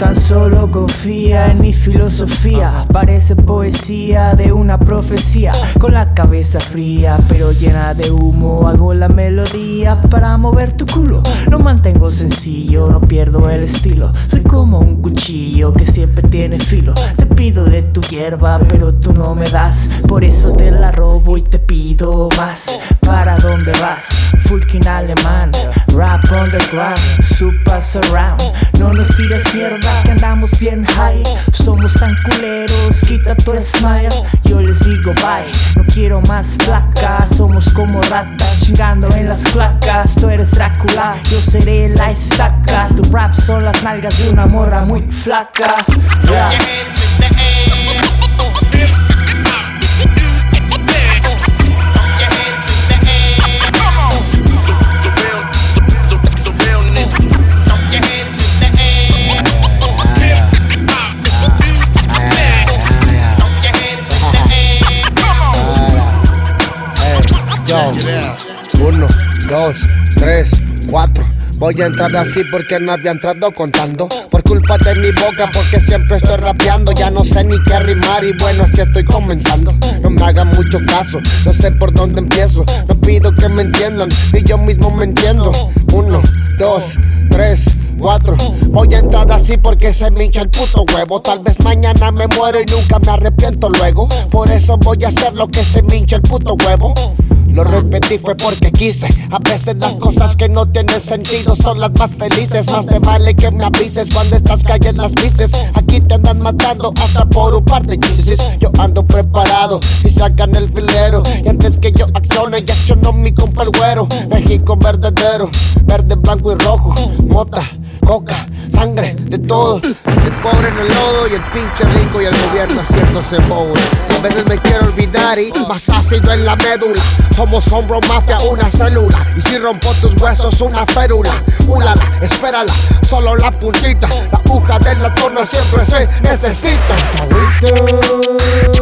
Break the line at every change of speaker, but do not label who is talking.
Tan solo confía en mi filosofía. Parece poesía de una profecía. Con la cabeza fría pero llena de humo, hago la melodía para mover tu culo. Lo mantengo sencillo, no pierdo el estilo. Soy como un cuchillo que siempre tiene filo. Te pido de tu hierba pero tú no me das, por eso te la robo y te pido más. ¿Para dónde vas? Fucking alemán, rap underground, super surround. No nos tires mierda que andamos bien high. Somos tan culeros, quita tu smile. Yo les digo bye, no quiero más placas. Somos como ratas chingando en las placas. Tú eres Drácula, yo seré la estaca. Tu rap son las nalgas de una morra muy flaca. Yeah.
Yo, 1, 2, 3, 4. Voy a entrar así porque no había entrado contando. Por culpa de mi boca, porque siempre estoy rapeando. Ya no sé ni qué rimar y bueno, así estoy comenzando. No me hagan mucho caso, no sé por dónde empiezo. No pido que me entiendan, y yo mismo me entiendo. 1, 2, 3, 4. Voy a entrar así porque se me hincha el puto huevo. Tal vez mañana me muero y nunca me arrepiento luego. Por eso voy a hacer lo que se me hincha el puto huevo. Lo repetí fue porque quise. A veces las cosas que no tienen sentido son las más felices. Más te vale que me avises cuando estas calles las pises. Aquí te andan matando hasta por un par de crisis. Yo ando preparado y sacan el filero. Y antes que yo accione, ya accionó mi compa el güero. México verdadero, verde, blanco y rojo. Mota, coca, sangre, de todo. El pobre en el lodo y el pinche rico y el gobierno haciéndose pobre. A veces me quiero olvidar y más ácido en la médula. Somos hombro mafia, una célula. Y si rompo tus huesos, una férula. Úlala, espérala, solo la puntita. La aguja de la torna siempre se necesita.